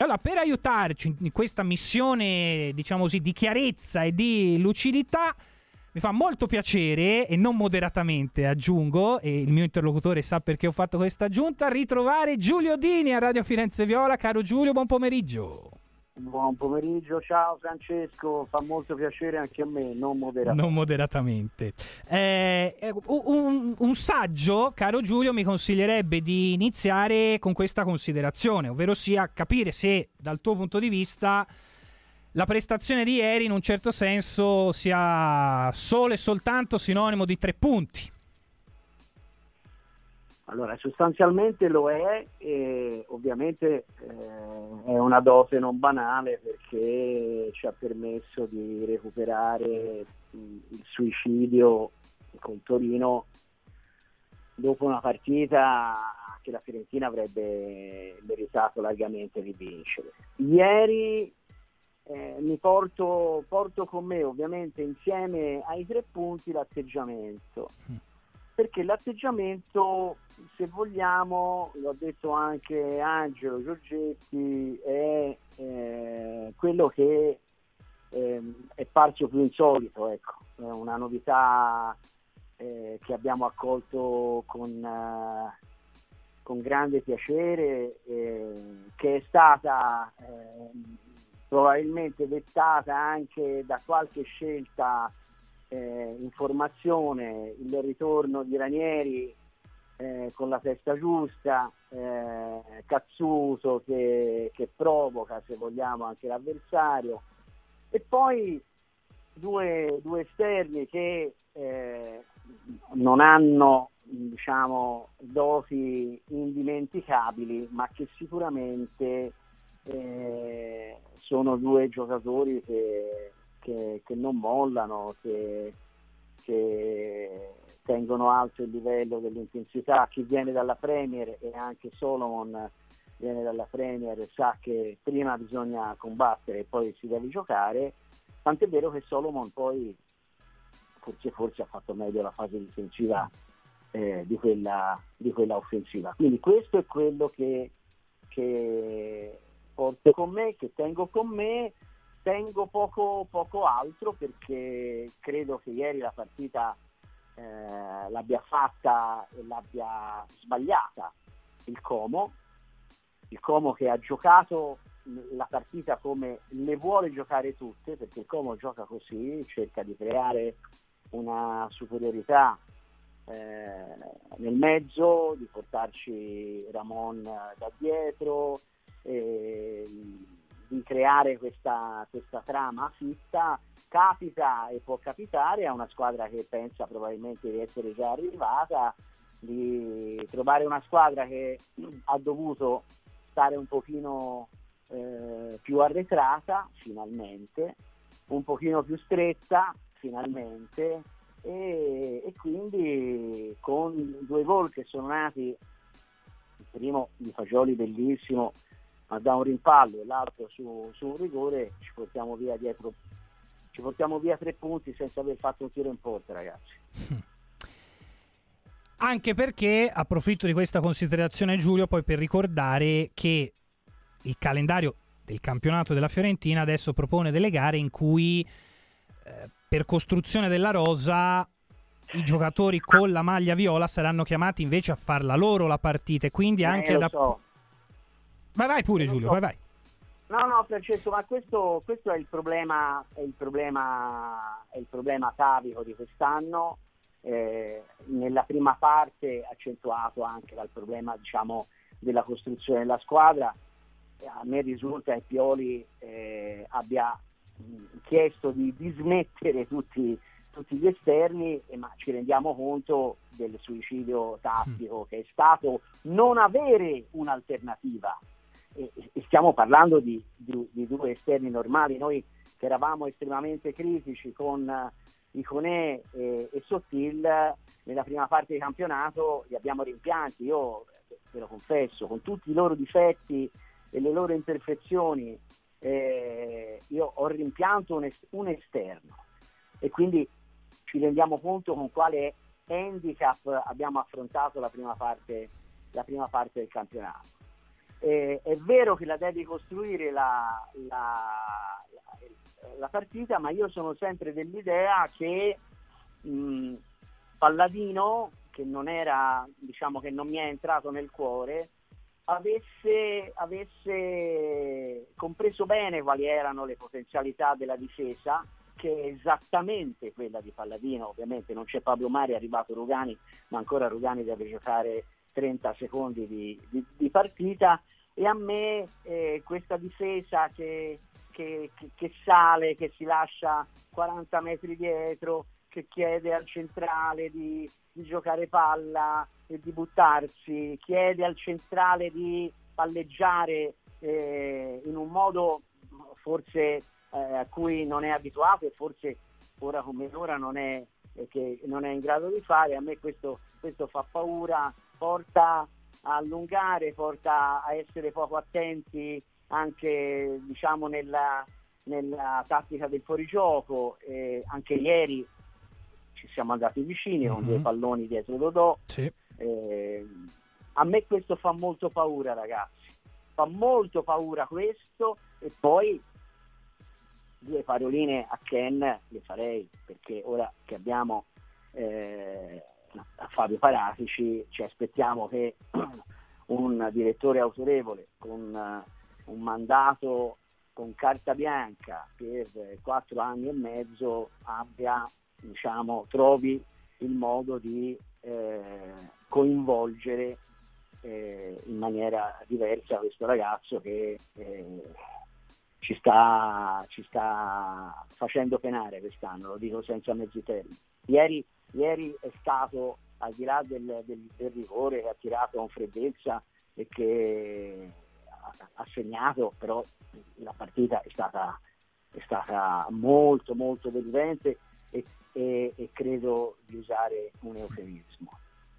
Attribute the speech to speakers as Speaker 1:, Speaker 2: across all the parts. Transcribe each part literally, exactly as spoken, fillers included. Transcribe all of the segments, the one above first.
Speaker 1: Allora, per aiutarci in questa missione, diciamo così, di chiarezza e di lucidità, mi fa molto piacere, e non moderatamente aggiungo, e il mio interlocutore sa perché ho fatto questa aggiunta, ritrovare Giulio Dini a Radio Firenze Viola. Caro Giulio, buon pomeriggio.
Speaker 2: Buon pomeriggio, ciao Francesco, fa molto piacere anche a me, non moderatamente.
Speaker 1: Non moderatamente. Eh, un, un saggio, caro Giulio, mi consiglierebbe di iniziare con questa considerazione, ovvero sia capire se dal tuo punto di vista la prestazione di ieri in un certo senso sia solo e soltanto sinonimo di tre punti.
Speaker 2: Allora, sostanzialmente lo è, e ovviamente eh, è una dose non banale perché ci ha permesso di recuperare il suicidio col Torino dopo una partita che la Fiorentina avrebbe meritato largamente di vincere. Ieri eh, mi porto, porto con me ovviamente insieme ai tre punti l'atteggiamento. Perché l'atteggiamento, se vogliamo, l'ho detto anche Angelo Giorgetti, è eh, quello che eh, è parso più insolito, ecco, è una novità eh, che abbiamo accolto con, eh, con grande piacere, eh, che è stata eh, probabilmente dettata anche da qualche scelta Eh, informazione, il ritorno di Ranieri eh, con la testa giusta, eh, Cazzuso che, che provoca, se vogliamo, anche l'avversario, e poi due, due esterni che eh, non hanno, diciamo, doti indimenticabili, ma che sicuramente eh, sono due giocatori che Che, che non mollano, che, che tengono alto il livello dell'intensità. Chi viene dalla Premier, e anche Solomon viene dalla Premier, sa che prima bisogna combattere e poi si deve giocare, tant'è vero che Solomon poi forse, forse ha fatto meglio la fase difensiva eh, di, quella, di quella offensiva. Quindi questo è quello che, che porto con me, che tengo con me. Tengo poco, poco altro perché credo che ieri la partita eh, l'abbia fatta e l'abbia sbagliata il Como, il Como che ha giocato la partita come le vuole giocare tutte, perché il Como gioca così, cerca di creare una superiorità eh, nel mezzo, di portarci Ramon da dietro, e di creare questa, questa trama fitta. Capita e può capitare a una squadra che pensa probabilmente di essere già arrivata, di trovare una squadra che ha dovuto stare un pochino eh, più arretrata finalmente, un pochino più stretta finalmente, e, e quindi con due gol che sono nati, il primo di Fagioli bellissimo ma da un rimpallo e l'altro su, su un rigore, ci portiamo via dietro, ci portiamo via tre punti senza aver fatto un tiro in porta, ragazzi.
Speaker 1: Anche perché, approfitto di questa considerazione, Giulio, poi per ricordare che il calendario del campionato della Fiorentina adesso propone delle gare in cui eh, per costruzione della rosa i giocatori con la maglia viola saranno chiamati invece a farla loro la partita, e quindi anche
Speaker 2: eh, lo
Speaker 1: ad...
Speaker 2: so.
Speaker 1: Vai, vai pure, Giulio,
Speaker 2: so.
Speaker 1: vai, vai.
Speaker 2: No, no, Francesco, ma questo, questo è il problema, è il problema, è il problema atavico di quest'anno. Eh, nella prima parte accentuato anche dal problema, diciamo, della costruzione della squadra. A me risulta che Pioli eh, abbia mh, chiesto di dismettere tutti, tutti gli esterni, eh, ma ci rendiamo conto del suicidio tattico che è stato non avere un'alternativa. E, e stiamo parlando di, di, di due esterni normali. Noi che eravamo estremamente critici con uh, Iconè e, e Sottil, nella prima parte di campionato li abbiamo rimpianti. Io ve lo confesso, con tutti i loro difetti e le loro imperfezioni, eh, io ho rimpianto un, est- un esterno, e quindi ci rendiamo conto con quale handicap abbiamo affrontato la prima parte, la prima parte del campionato. Eh, è vero che la devi costruire la, la, la, la partita, ma io sono sempre dell'idea che mh, Palladino, che non era, diciamo che non mi è entrato nel cuore, avesse, avesse compreso bene quali erano le potenzialità della difesa, che è esattamente quella di Palladino. Ovviamente non c'è Pablo Mari, è arrivato Rugani, ma ancora Rugani deve giocare trenta secondi di, di, di partita, e a me eh, questa difesa che, che, che, che sale, che si lascia quaranta metri dietro, che chiede al centrale di, di giocare palla e di buttarsi, chiede al centrale di palleggiare eh, in un modo forse eh, a cui non è abituato, e forse ora come ora non è, eh, che non è in grado di fare. A me questo, questo fa paura, porta a allungare, porta a essere poco attenti anche, diciamo, nella, nella tattica del fuorigioco. Eh, anche ieri ci siamo andati vicini con mm-hmm. due palloni dietro Dodò.
Speaker 1: Sì.
Speaker 2: Eh, a me questo fa molto paura, ragazzi, fa molto paura questo. E poi due paroline a Ken le farei, perché ora che abbiamo eh, a Fabio Paratici ci aspettiamo che un direttore autorevole con uh, un mandato con carta bianca per quattro anni e mezzo abbia, diciamo, trovi il modo di eh, coinvolgere eh, in maniera diversa questo ragazzo che eh, ci sta ci sta facendo penare quest'anno, lo dico senza mezzi termini. Ieri, ieri è stato, al di là del, del, del rigore che ha tirato con freddezza e che ha, ha segnato, però la partita è stata, è stata molto molto deludente e, e, e credo di usare un eufemismo.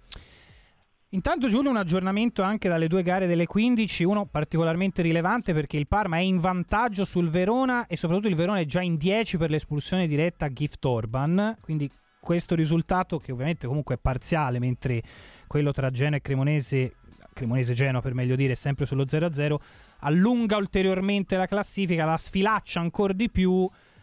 Speaker 1: Intanto, Giulio, un aggiornamento anche dalle due gare delle quindici, uno particolarmente rilevante perché il Parma è in vantaggio sul Verona e soprattutto il Verona è già in dieci per l'espulsione diretta a Gift Orban, quindi questo risultato, che ovviamente comunque è parziale, mentre quello tra Genoa e Cremonese, Cremonese Genoa per meglio dire, è sempre sullo zero a zero, allunga ulteriormente la classifica, la sfilaccia ancora di più.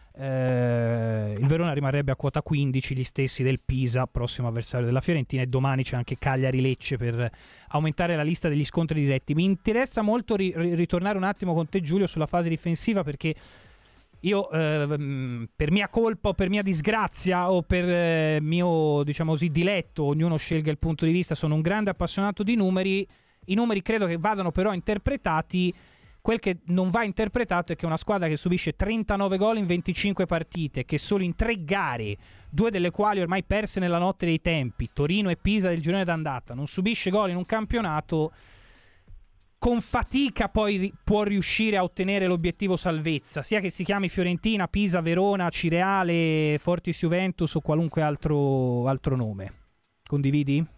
Speaker 1: Eh, il Verona rimarrebbe a quota quindici, gli stessi del Pisa, prossimo avversario della Fiorentina, e domani c'è anche Cagliari-Lecce per aumentare la lista degli scontri diretti. Mi interessa molto ri- ritornare un attimo con te, Giulio, sulla fase difensiva, perché io eh, per mia colpa o per mia disgrazia o per eh, mio, diciamo così, diletto, ognuno scelga il punto di vista, sono un grande appassionato di numeri. I numeri credo che vadano però interpretati. Quel che non va interpretato è che una squadra che subisce trentanove gol in venticinque partite, che solo in tre gare, due delle quali ormai perse nella notte dei tempi, Torino e Pisa del girone d'andata, non subisce gol in un campionato, con fatica poi ri- può riuscire a ottenere l'obiettivo salvezza, sia che si chiami Fiorentina, Pisa, Verona, Cireale, Fortis Juventus o qualunque altro, altro nome. Condividi?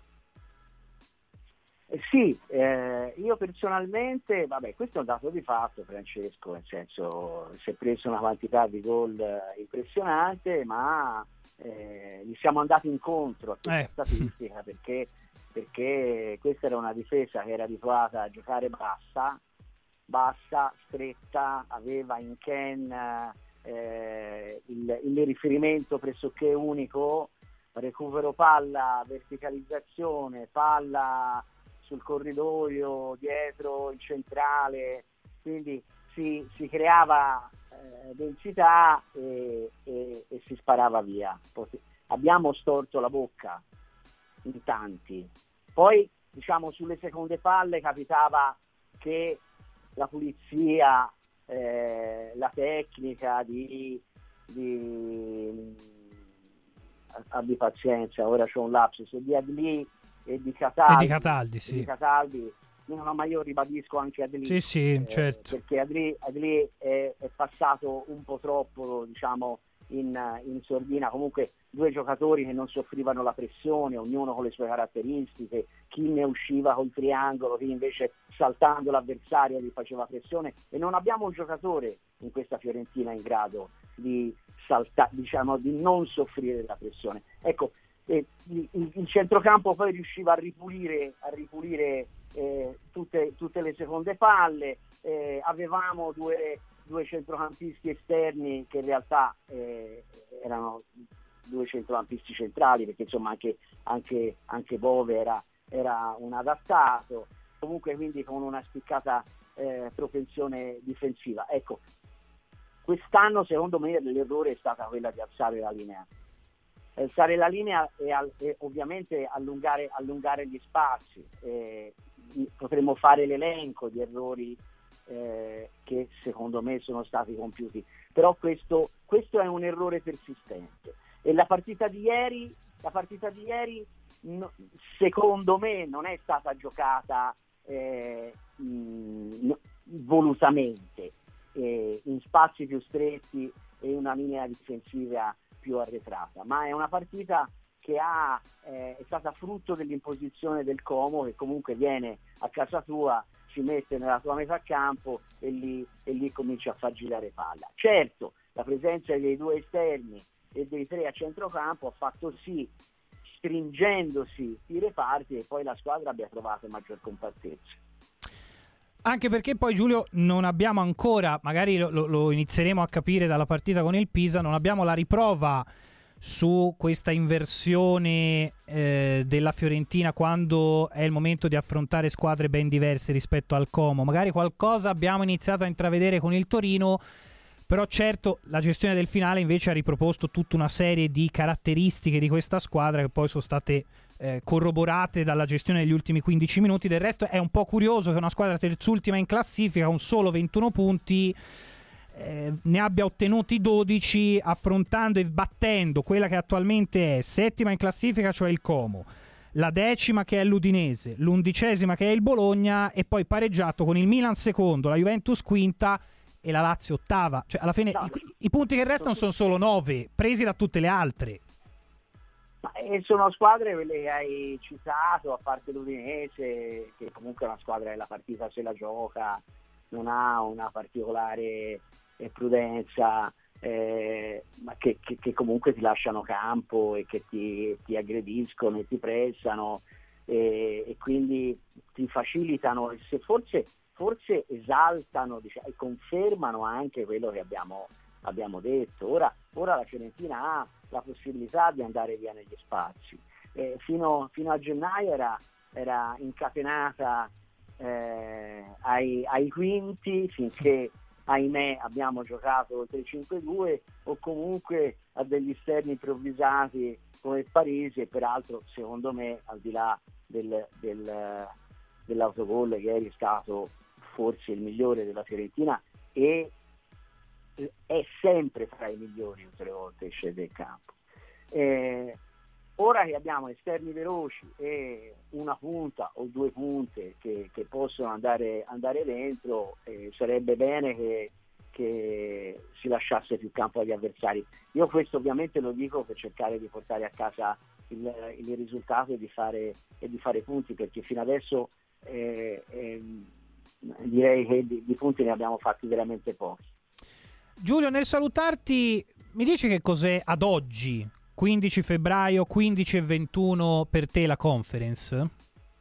Speaker 2: Eh sì, eh, io personalmente, vabbè, questo è un dato di fatto, Francesco, nel senso si è preso una quantità di gol impressionante, ma eh, gli siamo andati incontro a questa
Speaker 1: eh.
Speaker 2: statistica perché, perché questa era una difesa che era abituata a giocare bassa, bassa, stretta, aveva in Ken eh, il, il riferimento pressoché unico, recupero palla, verticalizzazione, palla sul corridoio, dietro il centrale, quindi si, si creava eh, densità e, e, e si sparava via. Pot- abbiamo storto la bocca in tanti. Poi, diciamo, sulle seconde palle capitava che la pulizia, eh, la tecnica di, di abbi pazienza, ora c'ho un lapsus, di Adli e di Cataldi,
Speaker 1: e di Cataldi, sì.
Speaker 2: Di Cataldi. No, ma io ribadisco anche Adli,
Speaker 1: sì, sì,
Speaker 2: eh,
Speaker 1: certo.
Speaker 2: perché Adli, Adli è, è passato un po' troppo, diciamo, in, in sordina. Comunque due giocatori che non soffrivano la pressione, ognuno con le sue caratteristiche, chi ne usciva col triangolo, chi invece saltando l'avversario gli faceva pressione, e non abbiamo un giocatore in questa Fiorentina in grado di saltare, diciamo, di non soffrire la pressione. Ecco, E il, il centrocampo poi riusciva a ripulire, a ripulire eh, tutte, tutte le seconde palle, eh, avevamo due, due centrocampisti esterni che in realtà eh, erano due centrocampisti centrali, perché insomma anche, anche, anche Bove era, era un adattato, comunque quindi con una spiccata eh, propensione difensiva. Ecco, quest'anno secondo me l'errore è stata quella di alzare la linea. Alzare la linea e, al, e ovviamente allungare, allungare gli spazi. Eh, potremmo fare l'elenco di errori eh, che secondo me sono stati compiuti, però questo, questo è un errore persistente. E la partita di ieri, la partita di ieri no, secondo me non è stata giocata eh, mh, volutamente, eh, in spazi più stretti e una linea difensiva più arretrata, ma è una partita che ha, eh, è stata frutto dell'imposizione del Como, che comunque viene a casa tua, si mette nella tua metà campo e lì, e lì comincia a far girare palla. Certo, la presenza dei due esterni e dei tre a centrocampo ha fatto sì, stringendosi i reparti, e poi la squadra abbia trovato maggior compattezza.
Speaker 1: Anche perché poi, Giulio, non abbiamo ancora, magari lo, lo inizieremo a capire dalla partita con il Pisa, non abbiamo la riprova su questa inversione eh, della Fiorentina quando è il momento di affrontare squadre ben diverse rispetto al Como. Magari qualcosa abbiamo iniziato a intravedere con il Torino, però certo la gestione del finale invece ha riproposto tutta una serie di caratteristiche di questa squadra che poi sono state eh, corroborate dalla gestione degli ultimi quindici minuti. Del resto è un po' curioso che una squadra terzultima in classifica con solo ventuno punti eh, ne abbia ottenuti dodici, affrontando e battendo quella che attualmente è settima in classifica, cioè il Como, la decima che è l'Udinese, l'undicesima che è il Bologna, e poi pareggiato con il Milan secondo, la Juventus quinta e la Lazio ottava. Cioè alla fine no, i, i punti che restano sono solo nove, presi da tutte le altre.
Speaker 2: Ma e sono squadre quelle che hai citato, a parte l'Udinese, che comunque è una squadra che la partita se la gioca, non ha una particolare eh, prudenza, eh, ma che, che, che comunque ti lasciano campo e che ti, ti aggrediscono e ti pressano, e, e quindi ti facilitano, e se forse forse esaltano, diciamo, e confermano anche quello che abbiamo, abbiamo detto. Ora, ora la Fiorentina ha la possibilità di andare via negli spazi. Eh, fino, fino a gennaio era, era incatenata eh, ai, ai quinti, finché, ahimè, abbiamo giocato il tre cinque due, o comunque a degli esterni improvvisati come Parisi, e peraltro secondo me, al di là del, del, dell'autogol che ieri è stato forse il migliore della Fiorentina, e è sempre tra i migliori tutte le volte che scende in campo. Eh, ora che abbiamo esterni veloci e una punta o due punte che, che possono andare, andare dentro, eh, sarebbe bene che, che si lasciasse più campo agli avversari. Io questo ovviamente lo dico per cercare di portare a casa il, il risultato e di fare, e di fare punti, perché fino adesso eh, eh, direi che di, di punti ne abbiamo fatti veramente pochi.
Speaker 1: Giulio, nel salutarti, mi dici che cos'è ad oggi, quindici febbraio, quindici e ventuno, per te la conference?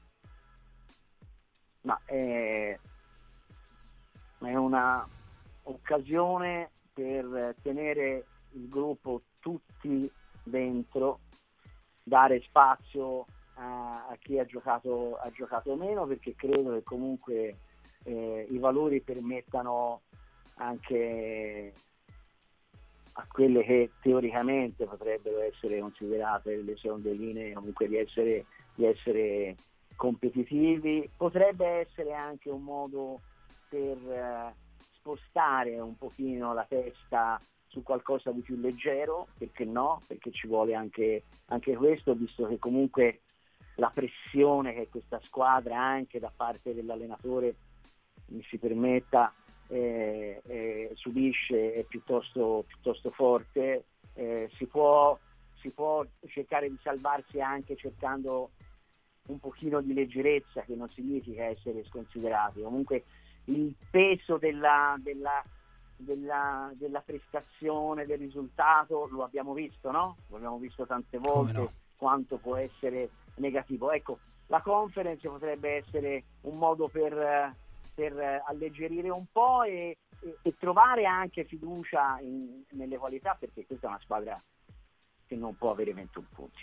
Speaker 2: Ma è, è una occasione per tenere il gruppo tutti dentro, dare spazio a, a chi ha giocato, ha giocato meno, perché credo che comunque eh, i valori permettano anche a quelle che teoricamente potrebbero essere considerate le seconde linee comunque di essere, di essere competitivi. Potrebbe essere anche un modo per eh, spostare un pochino la testa su qualcosa di più leggero, perché no? Perché ci vuole anche, anche questo, visto che comunque la pressione che questa squadra, anche da parte dell'allenatore, mi si permetta, eh, eh, subisce, è piuttosto, piuttosto forte. Eh, si può, si può cercare di salvarsi anche cercando un pochino di leggerezza, che non significa essere sconsiderati. Comunque il peso della, della, della, della prestazione, del risultato lo abbiamo visto, no? Lo abbiamo visto tante volte, no? Quanto può essere negativo. Ecco, la conference potrebbe essere un modo per, per alleggerire un po' e, e, e trovare anche fiducia in, nelle qualità, perché questa è una squadra che non può avere ventuno punti.